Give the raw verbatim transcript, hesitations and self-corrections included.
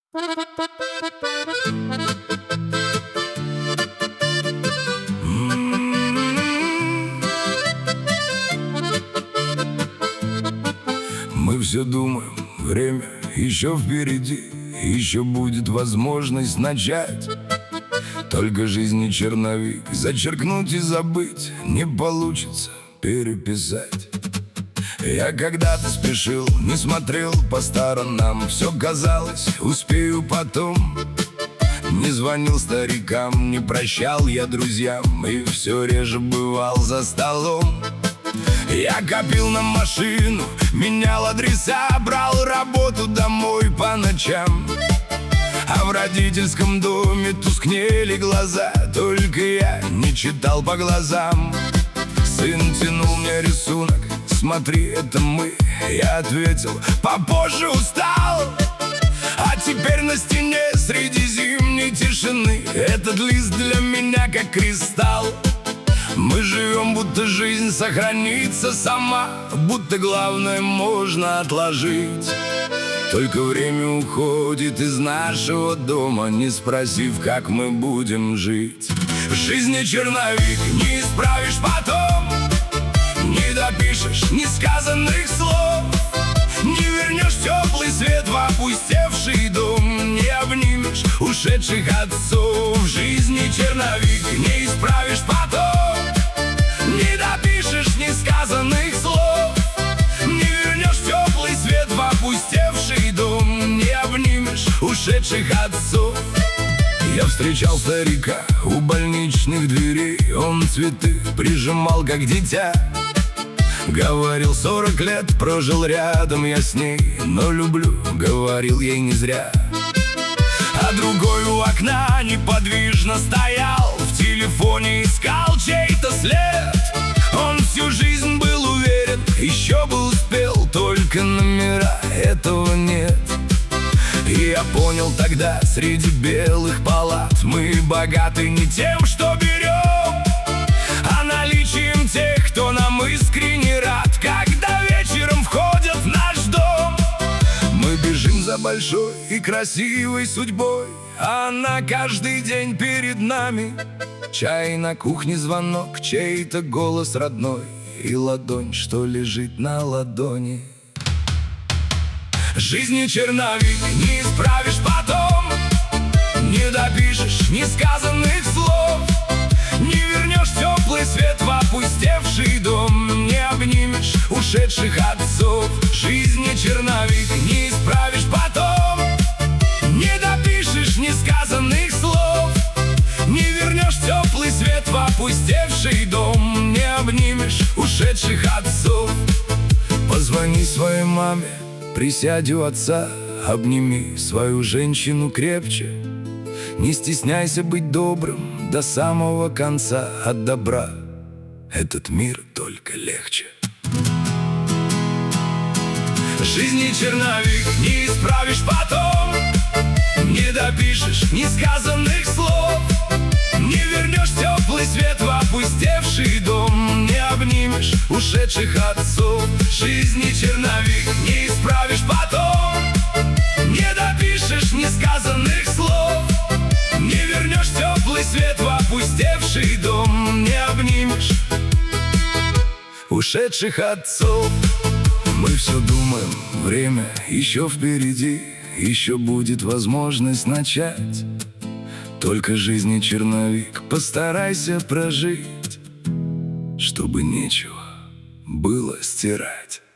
Мы все думаем, время еще впереди, еще будет возможность начать. Только жизнь не черновик, зачеркнуть и забыть не получится переписать. Я когда-то спешил, не смотрел по сторонам, все казалось, успею потом. Не звонил старикам, не прощал я друзьям, и все реже бывал за столом. Я копил на машину, менял адреса, брал работу домой по ночам. А в родительском доме тускнели глаза, только я не читал по глазам. Сын тянул мне рисунок: смотри, это мы. Я ответил: попозже, устал. А теперь на стене среди зимней тишины этот лист для меня как кристалл. Мы живем, будто жизнь сохранится сама, будто главное можно отложить. Только время уходит из нашего дома, не спросив, как мы будем жить. В жизни черновик, не исправишь потом, не допишешь несказанных слов, не вернешь теплый свет в опустевший дом, не обнимешь ушедших отцов. В жизни черновик, не исправишь потом, не допишешь несказанных слов, не вернешь теплый свет в опустевший дом, не обнимешь ушедших отцов. Я встречал старика у больничных дверей, он цветы прижимал, как дитя. Говорил, сорок лет прожил рядом я с ней, но люблю, говорил ей не зря. А другой у окна неподвижно стоял, в телефоне искал чей-то след. Он всю жизнь был уверен, еще бы успел, только номера этого нет. И я понял тогда, среди белых палат мы богаты не тем, что берем, а наличием тех, кто нам искренне рад, когда вечером входят в наш дом. Мы бежим за большой и красивой судьбой, а она каждый день перед нами. Чай на кухне, звонок, чей-то голос родной и ладонь, что лежит на ладони. Жизни черновик, не исправишь потом, не допишешь несказанных слов, не вернешь теплый свет в опустевший дом, не обнимешь ушедших отцов. Жизни черновик, не исправишь потом, не допишешь несказанных слов, не вернешь теплый свет в опустевший дом, не обнимешь ушедших отцов. Позвони своей маме, присядь у отца, обними свою женщину крепче. Не стесняйся быть добрым до самого конца, от добра этот мир только легче. Жизни черновик, не исправишь потом, не допишешь несказанных слов, не вернешь теплый свет в опустевший дом, не обнимешь ушедших отцов. Жизни черновик, не исправишь потом, не допишешь несказанных слов, не вернешь теплый свет в опустевший дом, не обнимешь ушедших отцов. Мы все думаем, время еще впереди, еще будет возможность начать. Только жизни черновик, постарайся прожить, чтобы нечего было стирать.